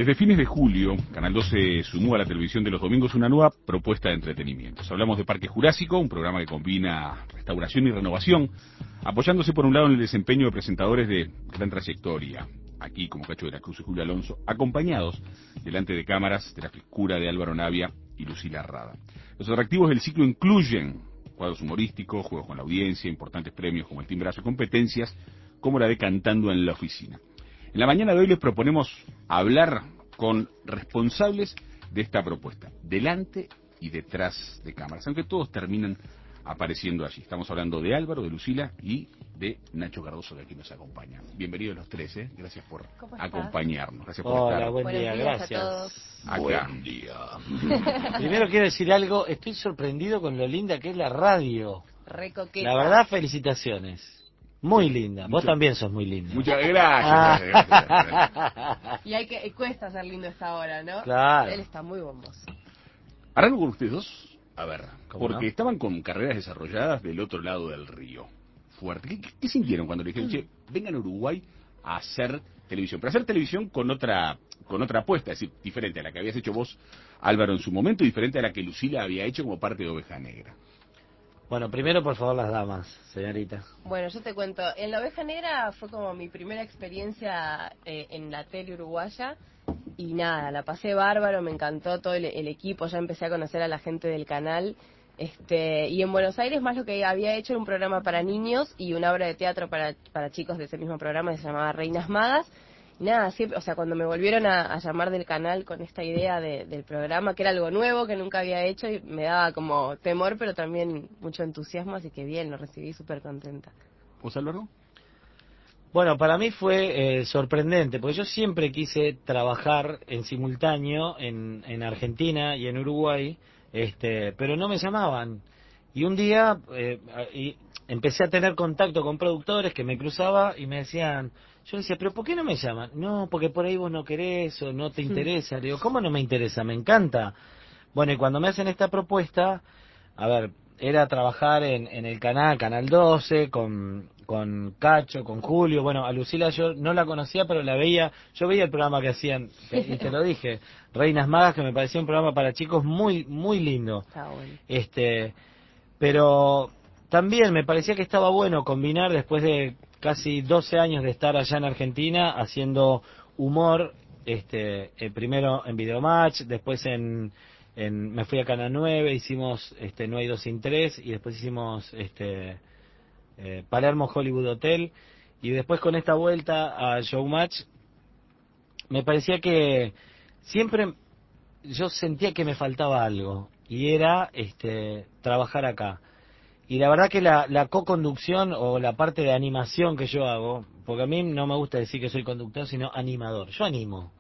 Desde fines de julio, Canal 12 sumó a la televisión de los domingos una nueva propuesta de entretenimientos. Hablamos de Parque Jurásico, un programa que combina restauración y renovación, apoyándose por un lado en el desempeño de presentadores de gran trayectoria, aquí como Cacho de la Cruz y Julio Alonso, acompañados delante de cámaras de la frescura de Álvaro Navia y Lucila Rada. Los atractivos del ciclo incluyen cuadros humorísticos, juegos con la audiencia, importantes premios como el timbrazo y competencias, como la de Cantando en la Oficina. En la mañana de hoy les proponemos hablar con responsables de esta propuesta, delante y detrás de cámaras, aunque todos terminan apareciendo allí. Estamos hablando de Álvaro, de Lucila y de Nacho Cardoso, que aquí nos acompaña. Bienvenidos los tres, gracias por acompañarnos. Gracias por estar. Buen día, gracias. A todos. Acá. Buen día. Primero quiero decir algo, estoy sorprendido con lo linda que es la radio. Re coqueta. La verdad, felicitaciones. Muy linda. Vos también sos muy linda. Muchas gracias. Y cuesta ser lindo a esta hora, ¿no? Claro. Él está muy bomboso. Arranco con ustedes dos. A ver, porque no? estaban con carreras desarrolladas del otro lado del río. Fuerte. ¿Qué sintieron cuando le dijeron, che, vengan a Uruguay a hacer televisión? Pero hacer televisión con otra apuesta, es decir, diferente a la que habías hecho vos, Álvaro, en su momento, y diferente a la que Lucila había hecho como parte de Oveja Negra. Bueno, primero, por favor, las damas, señorita. Bueno, yo te cuento. En La Oveja Negra fue como mi primera experiencia en la tele uruguaya. Y nada, la pasé bárbaro, me encantó todo el equipo. Ya empecé a conocer a la gente del canal. Y en Buenos Aires más lo que había hecho era un programa para niños y una obra de teatro para chicos de ese mismo programa que se llamaba Reinas Magas. Y nada, siempre, o sea, cuando me volvieron a llamar del canal con esta idea del programa, que era algo nuevo, que nunca había hecho, y me daba como temor, pero también mucho entusiasmo, así que bien, lo recibí súper contenta. ¿Vos, Álvaro? Bueno, para mí fue sorprendente, porque yo siempre quise trabajar en simultáneo en Argentina y en Uruguay, pero no me llamaban. Y un día empecé a tener contacto con productores que me cruzaba y me decían, yo decía, pero ¿por qué no me llaman? No, porque por ahí vos no querés o no te interesa. Le digo, ¿cómo no me interesa? Me encanta. Bueno, y cuando me hacen esta propuesta, a ver, era trabajar en el Canal 12, con Cacho, con Julio. Bueno, a Lucila yo no la conocía, pero yo veía el programa que hacían, y te lo dije, Reinas Magas, que me parecía un programa para chicos muy, muy lindo. Está bueno. Pero también me parecía que estaba bueno combinar, después de casi 12 años de estar allá en Argentina, haciendo humor, primero en Videomatch, después me fui a Canal 9, hicimos No hay dos sin tres, y después hicimos Palermo Hollywood Hotel, y después con esta vuelta a Showmatch, me parecía que siempre yo sentía que me faltaba algo, y era trabajar acá. Y la verdad que la co-conducción o la parte de animación que yo hago, porque a mí no me gusta decir que soy conductor, sino animador. Yo animo.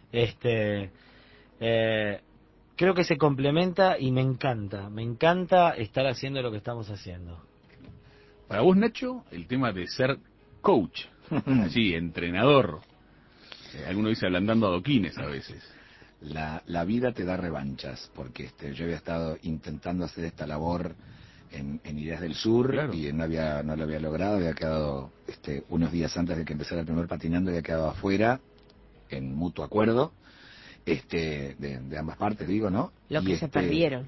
Creo que se complementa y me encanta estar haciendo lo que estamos haciendo. Para vos, Nacho, el tema de ser coach, sí, entrenador, alguno dice ablandando adoquines a veces. La vida te da revanchas, porque yo había estado intentando hacer esta labor en Ideas del Sur, claro, y no lo había logrado, había quedado unos días antes de que empezara el primer patinando, había quedado afuera, en mutuo acuerdo, de ambas partes, digo, ¿no? Lo que se perdieron.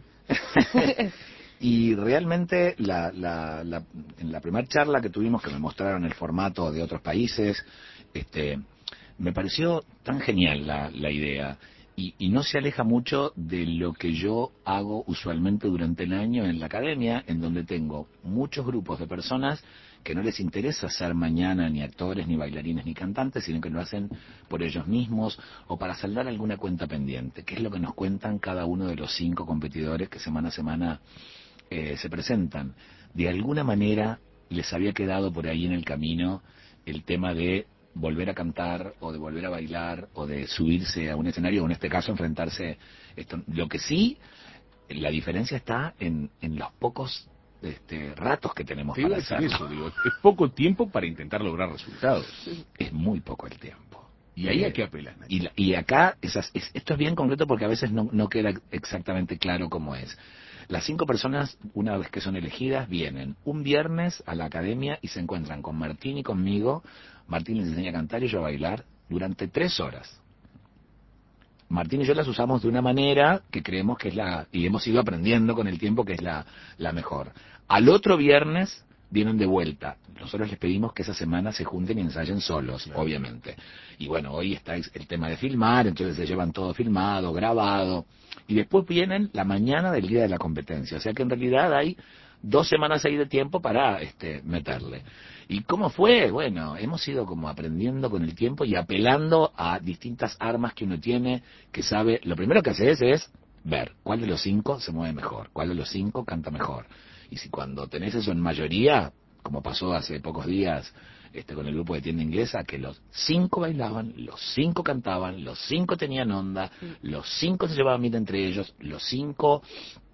Y realmente en la primera charla que tuvimos, que me mostraron el formato de otros países, me pareció tan genial la idea, y no se aleja mucho de lo que yo hago usualmente durante el año en la academia, en donde tengo muchos grupos de personas que no les interesa ser mañana ni actores, ni bailarines, ni cantantes, sino que lo hacen por ellos mismos o para saldar alguna cuenta pendiente, que es lo que nos cuentan cada uno de los 5 competidores que semana a semana se presentan. De alguna manera les había quedado por ahí en el camino el tema de volver a cantar o de volver a bailar o de subirse a un escenario, o en este caso enfrentarse. Lo que sí, la diferencia está en los pocos ratos que tenemos para hacerlo. Eso, digo, es poco tiempo para intentar lograr resultados. Es muy poco el tiempo. ¿Y ahí a qué apelas, Nacho? Y acá, esto es bien concreto porque a veces no queda exactamente claro cómo es. Las 5 personas, una vez que son elegidas, vienen un viernes a la academia y se encuentran con Martín y conmigo. Martín les enseña a cantar y yo a bailar durante 3 horas. Martín y yo las usamos de una manera que creemos que es y hemos ido aprendiendo con el tiempo que es la mejor. Al otro viernes vienen de vuelta. Nosotros les pedimos que esa semana se junten y ensayen solos, claro, obviamente. Y bueno, hoy está el tema de filmar, entonces se llevan todo filmado, grabado, y después vienen la mañana del día de la competencia. O sea que en realidad hay 2 semanas ahí de tiempo para meterle. ¿Y cómo fue? Bueno, hemos ido como aprendiendo con el tiempo y apelando a distintas armas que uno tiene, que sabe. Lo primero que haces es ver cuál de los 5 se mueve mejor, cuál de los 5 canta mejor. Y si cuando tenés eso en mayoría, como pasó hace pocos días con el grupo de Tienda Inglesa, que los 5 bailaban, los 5 cantaban, los 5 tenían onda, los 5 se llevaban bien entre ellos, los 5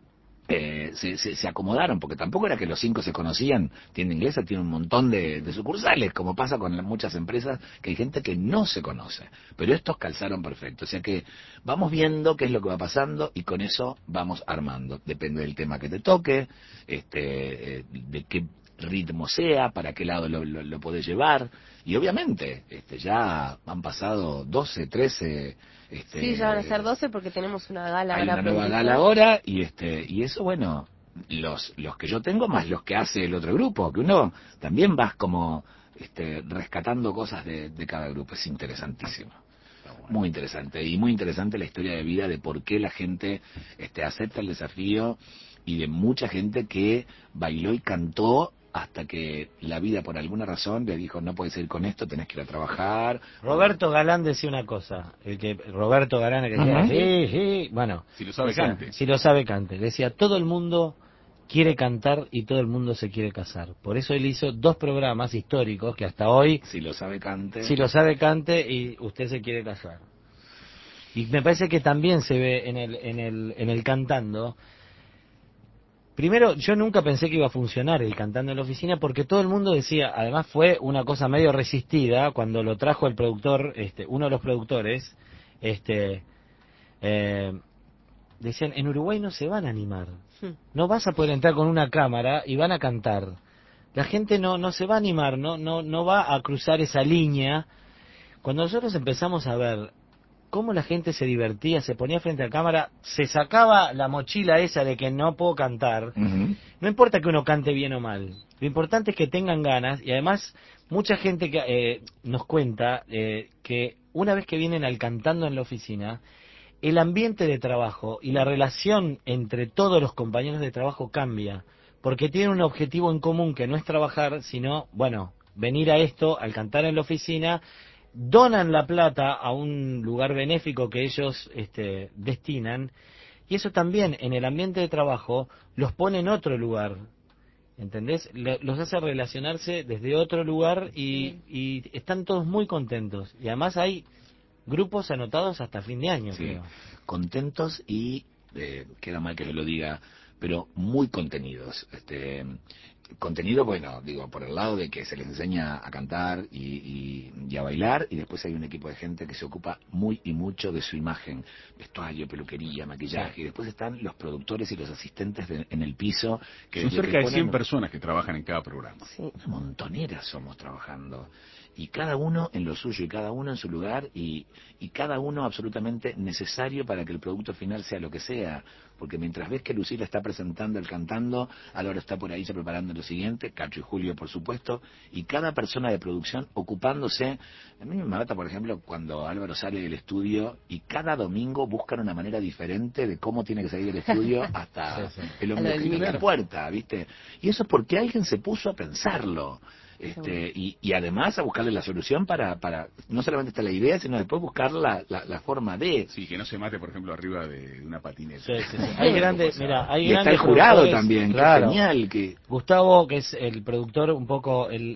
se acomodaron, porque tampoco era que los 5 se conocían. Tienda Inglesa tiene un montón de sucursales, como pasa con muchas empresas, que hay gente que no se conoce, pero estos calzaron perfecto. O sea que vamos viendo qué es lo que va pasando y con eso vamos armando. Depende del tema que te toque, de qué ritmo sea, para qué lado lo podés llevar, y obviamente ya han pasado 12, 13. Sí, ya van a ser 12 porque tenemos una gala hay ahora. Una nueva gala ahora y eso, bueno, los que yo tengo más los que hace el otro grupo, que uno también vas como rescatando cosas de cada grupo. Es interesantísimo, muy interesante, y muy interesante la historia de vida de por qué la gente acepta el desafío, y de mucha gente que bailó y cantó hasta que la vida por alguna razón le dijo: no puedes ir con esto, tenés que ir a trabajar. Roberto Galán decía una cosa, Roberto Galán, que decía, sí, bueno, si lo sabe, cante. Si lo sabe, cante. Decía, todo el mundo quiere cantar y todo el mundo se quiere casar. Por eso él hizo 2 programas históricos que hasta hoy, si lo sabe, cante y usted se quiere casar. Y me parece que también se ve en el cantando. Primero, yo nunca pensé que iba a funcionar el cantando en la oficina, porque todo el mundo decía, además fue una cosa medio resistida cuando lo trajo el productor, uno de los productores, decían, en Uruguay no se van a animar, no vas a poder entrar con una cámara y van a cantar, la gente no se va a animar, no va a cruzar esa línea. Cuando nosotros empezamos a ver cómo la gente se divertía, se ponía frente a la cámara, se sacaba la mochila esa de que no puedo cantar. No importa que uno cante bien o mal, lo importante es que tengan ganas. Y además mucha gente que nos cuenta que una vez que vienen al cantando en la oficina, el ambiente de trabajo y la relación entre todos los compañeros de trabajo cambia, porque tienen un objetivo en común que no es trabajar, sino, bueno, venir a esto, al cantar en la oficina. Donan la plata a un lugar benéfico que ellos destinan, y eso también en el ambiente de trabajo los pone en otro lugar, ¿entendés? Los hace relacionarse desde otro lugar y están todos muy contentos, y además hay grupos anotados hasta fin de año, sí, creo. Contentos y, queda mal que yo lo diga, pero muy contenidos. Contenido, bueno, digo, por el lado de que se les enseña a cantar y a bailar, y después hay un equipo de gente que se ocupa muy y mucho de su imagen, vestuario, peluquería, maquillaje, sí. Y después están los productores y los asistentes en el piso. Son cerca de 100 personas que trabajan en cada programa. Sí, una montonera somos trabajando. Y cada uno en lo suyo, y cada uno en su lugar, y cada uno absolutamente necesario para que el producto final sea lo que sea. Porque mientras ves que Lucila está presentando el cantando, Álvaro está por ahí ya preparando lo siguiente, Cacho y Julio por supuesto, y cada persona de producción ocupándose. A mí me mata, por ejemplo, cuando Álvaro sale del estudio y cada domingo buscan una manera diferente de cómo tiene que salir del estudio hasta el hombre en la puerta, ¿viste? Y eso es porque alguien se puso a pensarlo. Y además a buscarle la solución para no solamente está la idea, sino después buscar la forma de... Sí, que no se mate, por ejemplo, arriba de una patineta. Sí. Hay grandes, mira, hay y grandes está el jurado también, claro. Que genial. Gustavo, que es el productor, un poco el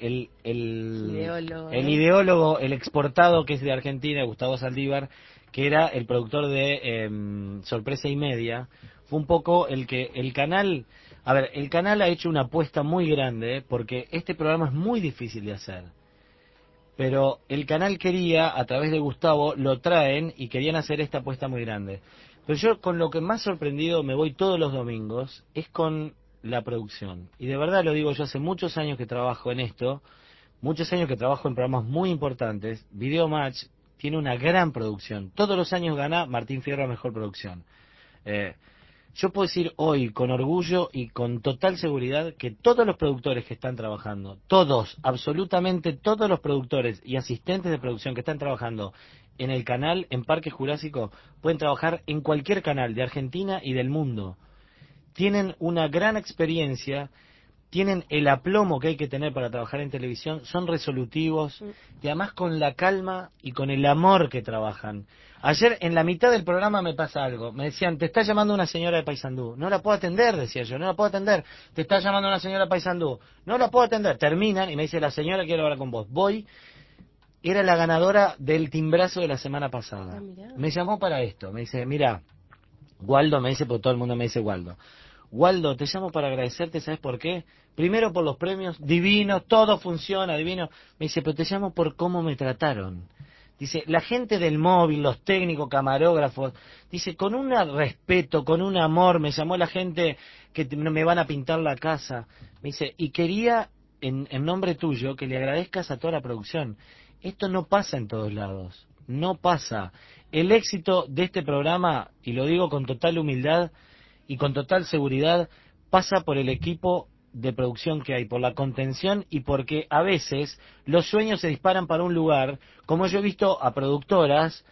ideólogo, el exportado, que es de Argentina, Gustavo Saldívar, que era el productor de Sorpresa y Media, fue un poco el que el canal... A ver, el canal ha hecho una apuesta muy grande, porque este programa es muy difícil de hacer. Pero el canal quería, a través de Gustavo, lo traen y querían hacer esta apuesta muy grande. Pero yo con lo que más sorprendido me voy todos los domingos es con la producción. Y de verdad lo digo, yo hace muchos años que trabajo en esto, muchos años que trabajo en programas muy importantes, Video Match, tiene una gran producción. Todos los años gana Martín Fierro a Mejor Producción. Yo puedo decir hoy con orgullo y con total seguridad que todos los productores que están trabajando, todos, absolutamente todos los productores y asistentes de producción que están trabajando en el canal, en Parque Jurásico, pueden trabajar en cualquier canal de Argentina y del mundo. Tienen una gran experiencia, tienen el aplomo que hay que tener para trabajar en televisión, son resolutivos y además con la calma y con el amor que trabajan. Ayer en la mitad del programa me pasa algo, me decían, te está llamando una señora de Paysandú, no la puedo atender, decía yo, no la puedo atender, te está llamando una señora de Paysandú, no la puedo atender, terminan y me dice, la señora quiere hablar con vos, voy, era la ganadora del timbrazo de la semana pasada, me llamó para esto, me dice, mira, Waldo, me dice, porque todo el mundo me dice Waldo, te llamo para agradecerte, ¿sabes por qué? Primero por los premios, divinos, todo funciona, divino. Me dice, pero te llamo por cómo me trataron. Dice, la gente del móvil, los técnicos, camarógrafos, dice, con un respeto, con un amor, me llamó la gente que me van a pintar la casa. Me dice, y quería, en nombre tuyo, que le agradezcas a toda la producción. Esto no pasa en todos lados, no pasa. El éxito de este programa, y lo digo con total humildad, y con total seguridad pasa por el equipo de producción que hay, por la contención y porque a veces los sueños se disparan para un lugar, como yo he visto a productoras,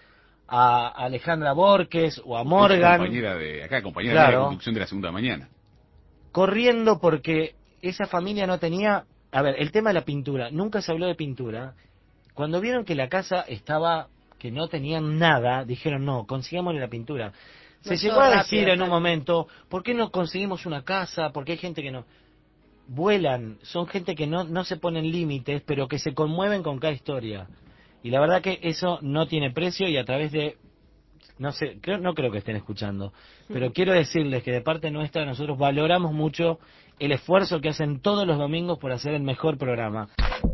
a Alejandra Borges o a Morgan, compañera de acá, compañera claro, de la conducción de La Segunda Mañana, corriendo porque esa familia no tenía, a ver, el tema de la pintura, nunca se habló de pintura. Cuando vieron que la casa estaba, que no tenían nada, dijeron no, consigámosle la pintura. Se llegó a decir en un momento, ¿por qué no conseguimos una casa? Porque hay gente que no... Vuelan, son gente que no se ponen límites, pero que se conmueven con cada historia. Y la verdad que eso no tiene precio y a través de... No sé, no creo que estén escuchando, pero quiero decirles que de parte nuestra nosotros valoramos mucho el esfuerzo que hacen todos los domingos por hacer el mejor programa.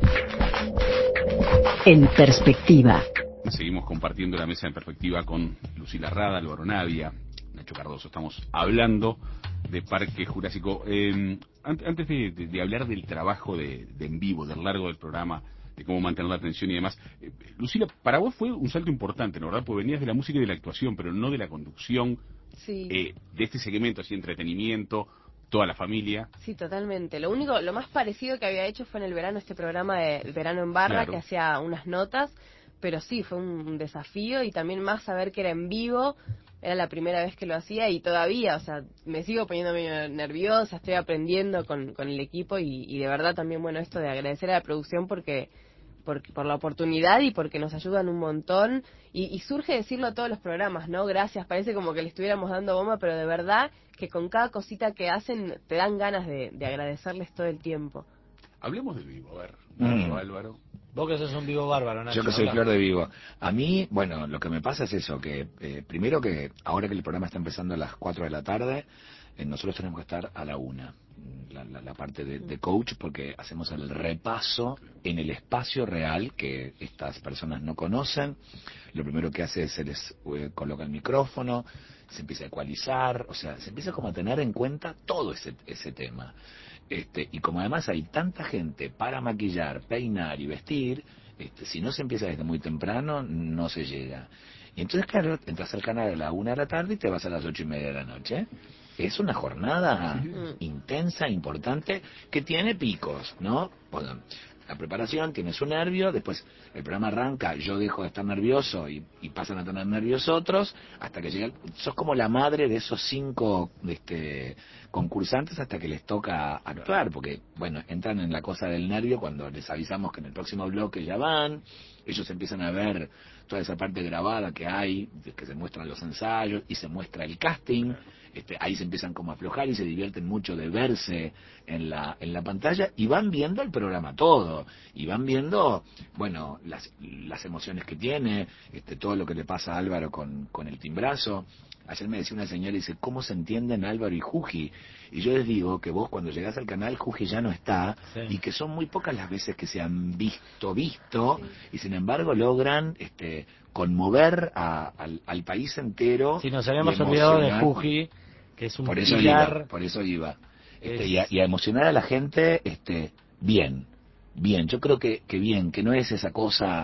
En Perspectiva. Seguimos compartiendo la mesa en perspectiva con Lucila Rada, Álvaro Navia, Nacho Cardoso. Estamos hablando de Parque Jurásico. Antes de hablar del trabajo de en vivo, del largo del programa, de cómo mantener la atención y demás, Lucila, para vos fue un salto importante, ¿no? ¿Verdad? Porque venías de la música y de la actuación, pero no de la conducción, sí, de este segmento, así, entretenimiento, toda la familia. Sí, totalmente. Lo más parecido que había hecho fue en el verano, este programa de Verano en Barra, Claro, que hacía unas notas, pero sí, fue un desafío y también más saber que era en vivo, era la primera vez que lo hacía y todavía, o sea, me sigo poniendo medio nerviosa, estoy aprendiendo con el equipo y de verdad también, bueno, esto de agradecer a la producción porque por la oportunidad y porque nos ayudan un montón y surge decirlo a todos los programas, ¿no? Gracias, parece como que le estuviéramos dando bomba, pero de verdad que con cada cosita que hacen te dan ganas de agradecerles todo el tiempo. Hablemos del vivo, a ver, Nacho, Álvaro. Vos que sos un vivo bárbaro, Nacho. Yo que soy flor de vivo. A mí, bueno, lo que me pasa es eso, que primero que ahora que el programa está empezando a las 4 de la tarde, nosotros tenemos que estar a la 1, la parte de coach, porque hacemos el repaso en el espacio real que estas personas no conocen. Lo primero que hace es se les coloca el micrófono, se empieza a ecualizar, o sea, se empieza como a tener en cuenta todo ese tema. Y como además hay tanta gente para maquillar, peinar y vestir, si no se empieza desde muy temprano, no se llega. Y entonces, claro, entras al canal a la 1 de la tarde y te vas a las 8:30 de la noche. Es una jornada intensa, importante, que tiene picos, ¿no? Bueno, la preparación tiene su nervio, después el programa arranca, yo dejo de estar nervioso y pasan a tener nervios otros, hasta que llega, sos como la madre de esos 5 concursantes hasta que les toca actuar, porque, bueno, entran en la cosa del nervio cuando les avisamos que en el próximo bloque ya van, ellos empiezan a ver toda esa parte grabada que hay, que se muestran los ensayos y se muestra el casting. Ahí se empiezan como a aflojar y se divierten mucho de verse en la pantalla y van viendo el programa todo y van viendo, bueno, las emociones que tiene, todo lo que le pasa a Álvaro con el timbrazo. Ayer me decía una señora, dice, ¿cómo se entienden Álvaro y Juji? Y yo les digo que vos cuando llegás al canal, Juji ya no está, sí, y que son muy pocas las veces que se han visto, sí, y sin embargo logran conmover al país entero. Si nos habíamos olvidado de Juji, que es un por eso pilar. Por eso iba. Y a emocionar a la gente, bien. Yo creo que bien, que no es esa cosa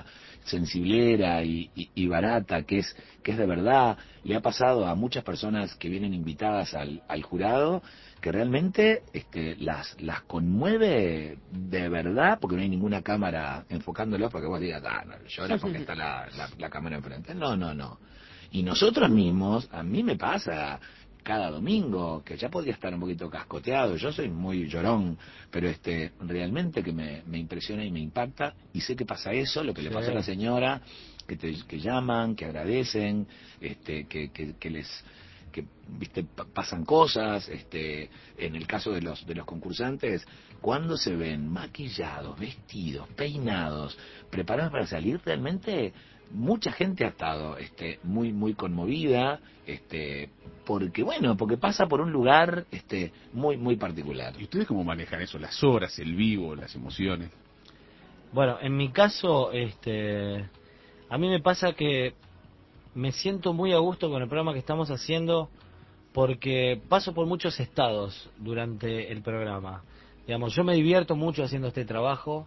sensiblera y barata, que es de verdad. Le ha pasado a muchas personas que vienen invitadas al jurado que realmente las conmueve de verdad, porque no hay ninguna cámara enfocándolos para que vos digas, no, llora porque está la cámara enfrente. No. Y nosotros mismos, a mí me pasa cada domingo, que ya podría estar un poquito cascoteado, yo soy muy llorón, pero realmente que me impresiona y me impacta, y sé que pasa eso, lo que le pasó a la señora, que llaman, que agradecen, que les viste pasan cosas, en el caso de los concursantes, cuando se ven maquillados, vestidos, peinados, preparados para salir, realmente mucha gente ha estado muy conmovida, porque pasa por un lugar muy particular. ¿Y ustedes cómo manejan eso? Las horas, el vivo, las emociones. Bueno, en mi caso, a mí me pasa que me siento muy a gusto con el programa que estamos haciendo porque paso por muchos estados durante el programa. Digamos, yo me divierto mucho haciendo este trabajo.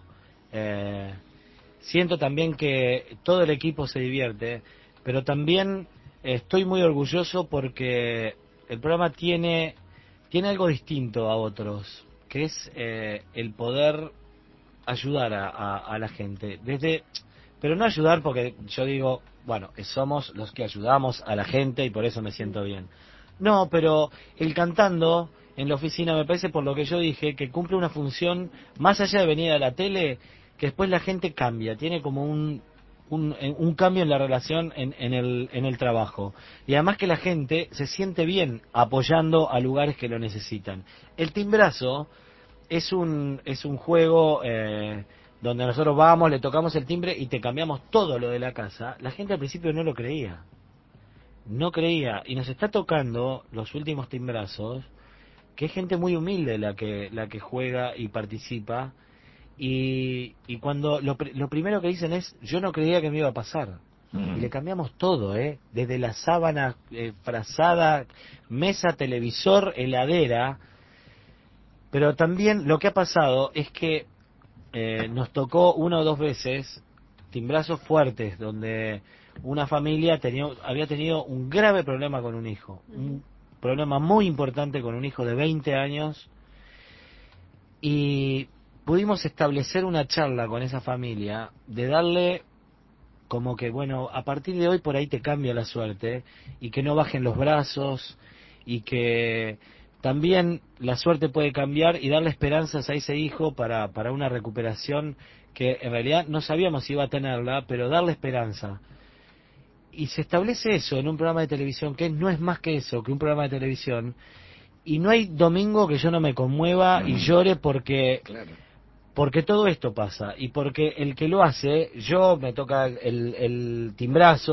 Siento también que todo el equipo se divierte, pero también estoy muy orgulloso porque el programa tiene algo distinto a otros, que es el poder ayudar a la gente. Pero no ayudar porque yo digo, bueno, somos los que ayudamos a la gente y por eso me siento bien. No, pero el cantando en la oficina me parece, por lo que yo dije, que cumple una función más allá de venir a la tele, que después la gente cambia, tiene como un cambio en la relación en el trabajo. Y además que la gente se siente bien apoyando a lugares que lo necesitan. El timbrazo es un juego donde nosotros vamos, le tocamos el timbre y te cambiamos todo lo de la casa. La gente al principio no lo creía. No creía. Y nos está tocando los últimos timbrazos, que es gente muy humilde la que juega y participa. Y cuando lo primero que dicen es, yo no creía que me iba a pasar. Y le cambiamos todo, desde la sábana frazada, mesa, televisor, heladera. Pero también lo que ha pasado es que nos tocó 1 o 2 veces timbrazos fuertes, donde una familia había tenido un grave problema con un hijo. Un problema muy importante con un hijo de 20 años. Y pudimos establecer una charla con esa familia de darle como que, bueno, a partir de hoy por ahí te cambia la suerte, y que no bajen los brazos, y que también la suerte puede cambiar, y darle esperanzas a ese hijo para una recuperación que en realidad no sabíamos si iba a tenerla, pero darle esperanza. Y se establece eso en un programa de televisión, que no es más que eso, que un programa de televisión, y no hay domingo que yo no me conmueva y llore porque... Claro. Porque todo esto pasa, y porque el que lo hace, yo me toca el timbrazo,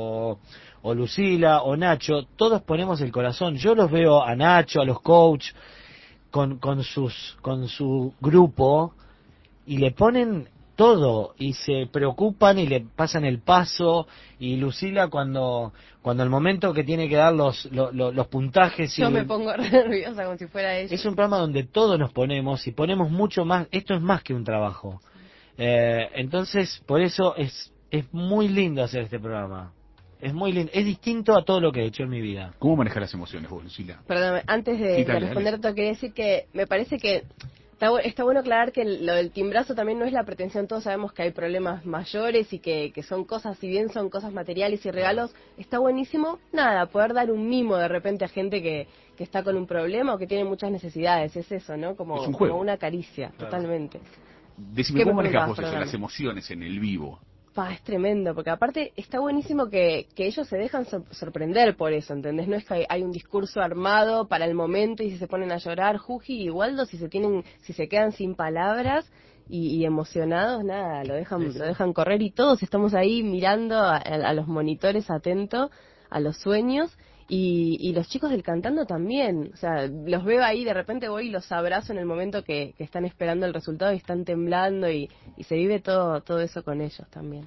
o Lucila, o Nacho, todos ponemos el corazón. Yo los veo a Nacho, a los coach, con su grupo, y le ponen todo, y se preocupan y le pasan el paso, y Lucila cuando el momento que tiene que dar los puntajes... Yo me pongo re nerviosa como si fuera ella. Es un programa donde todos nos ponemos, y ponemos mucho más. Esto es más que un trabajo. Entonces, por eso es muy lindo hacer este programa. Es muy lindo, es distinto a todo lo que he hecho en mi vida. ¿Cómo manejas las emociones vos, Lucila? Perdón, antes de, Sí, dale, responder, dale. quería decir que me parece que está bueno aclarar que lo del timbrazo también no es la pretensión. Todos sabemos que hay problemas mayores y que son cosas, si bien son cosas materiales y regalos, está buenísimo, poder dar un mimo de repente a gente que está con un problema o que tiene muchas necesidades. Es eso, ¿no? Como, Es un juego. como una caricia, Claro. totalmente. Decime, ¿Qué ¿cómo me manejas vos preguntás? eso, Perdóname. las emociones en el vivo? Es tremendo, porque aparte está buenísimo que ellos se dejan sorprender por eso, ¿entendés? No es que hay un discurso armado para el momento y si se ponen a llorar, Juji y Waldo, si se quedan sin palabras y emocionados, lo dejan correr, y todos estamos ahí mirando a los monitores atentos, a los sueños. Y los chicos del cantando también, o sea, los veo ahí, de repente voy y los abrazo en el momento que están esperando el resultado y están temblando, y se vive todo eso con ellos también.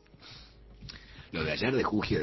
Lo de ayer de Juji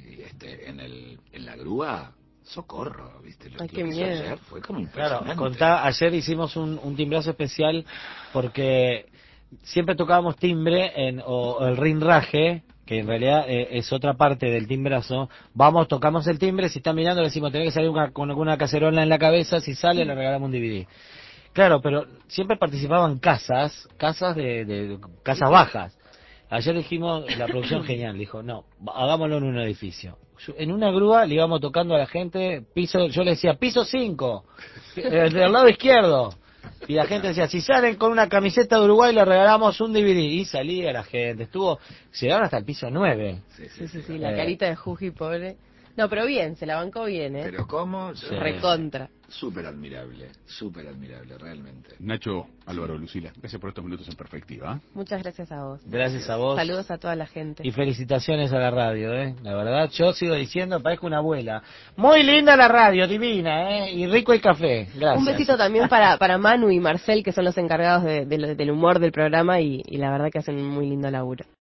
en la grúa, socorro, ¿viste? Lo Ay, que qué hizo miedo. ayer fue como Claro, impresionante. ayer hicimos un timbrazo especial porque siempre tocábamos timbre o el rinraje, que en realidad es otra parte del timbrazo. Vamos, tocamos el timbre, si está mirando le decimos, tenés que salir con una cacerola en la cabeza, si sale le regalamos un DVD. Claro, pero siempre participaban casas de casas bajas. Ayer dijimos, la producción genial, dijo, no, hagámoslo en un edificio. En una grúa le íbamos tocando a la gente, yo le decía, piso 5, del lado izquierdo. Y la gente decía, si salen con una camiseta de Uruguay le regalamos un DVD. Y salía la gente, llegaron hasta el piso 9. Sí, la carita de Juji, pobre. No, pero bien, se la bancó bien, ¿eh? Pero ¿cómo? Sí. Recontra. Súper admirable, realmente. Nacho, Álvaro, Lucila, gracias por estos minutos en perspectiva. Muchas gracias a vos. Gracias a vos. Saludos a toda la gente. Y felicitaciones a la radio, La verdad, yo sigo diciendo, parezco una abuela. Muy linda la radio, divina, Y rico el café. Gracias. Un besito también para Manu y Marcel, que son los encargados del humor del programa y la verdad que hacen un muy lindo laburo.